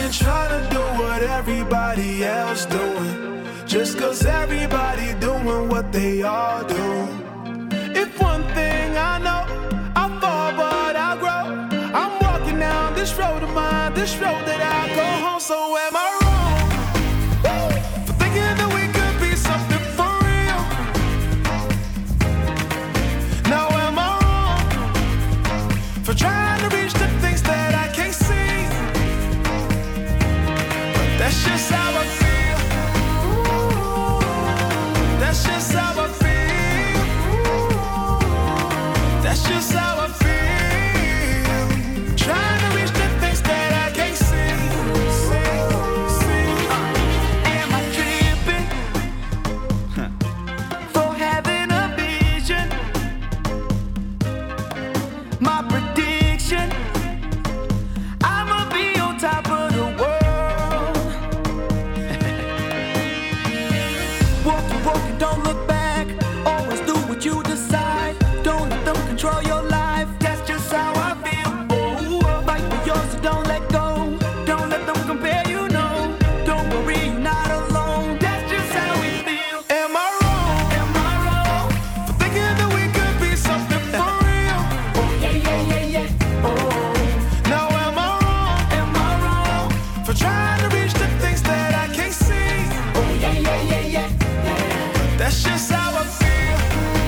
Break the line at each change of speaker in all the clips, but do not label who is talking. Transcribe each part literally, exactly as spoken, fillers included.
ain't tryna do what everybody else doing, just cause everybody doing what they all do. If one thing I know, I fall but I grow. I'm walking down this road of mine, this road that I go home. So am I wrong for thinking that we could be something for real? Now am I wrong for trying to reach the things that I can't see? But that's just how I feel. That's just how I feel. That's just how I feel. Trying to reach the things that I can't see. See, see.
Am I tripping for having a vision? My prediction, I'ma be on top of the world. Walking, walking, don't look back. Always do what you decide. Don't let them control your life. That's just how I feel. Oh, fight for yours, so don't let go. Don't let them compare you, no. Don't worry, you're not alone. That's just how we feel.
Am I wrong?
Am I wrong?
For thinking that we could be something for real?
Oh, yeah, yeah, yeah, yeah. Oh,
Now am I wrong
am I wrong?
for trying to reach the things that I can't see?
Oh, yeah, yeah, yeah, yeah.
That's just how I feel.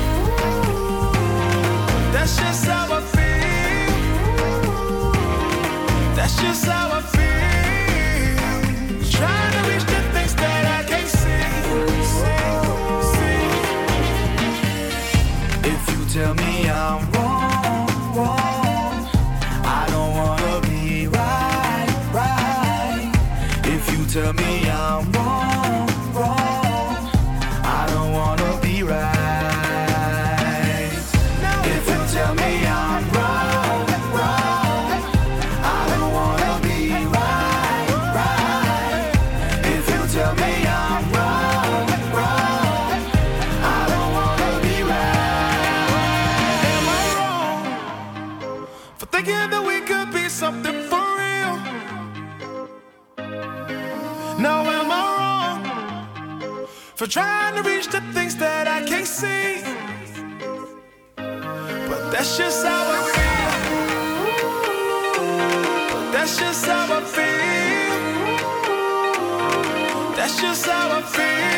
That's just how I feel. That's just how I feel. Trying to reach the things that I can't see. See, see.
If you tell me I'm wrong, wrong, I don't wanna be right, right. If you tell me I'm wrong, wrong, I don't wanna be right. If you tell me I'm wrong, wrong, I don't wanna be right, right. If you tell me I'm wrong, wrong, I don't wanna be right.
Am I wrong for thinking that we could be something for real? Now am I wrong for trying to reach the things that I can't see? But that's just how I feel. But that's just how I feel. That's just how I feel.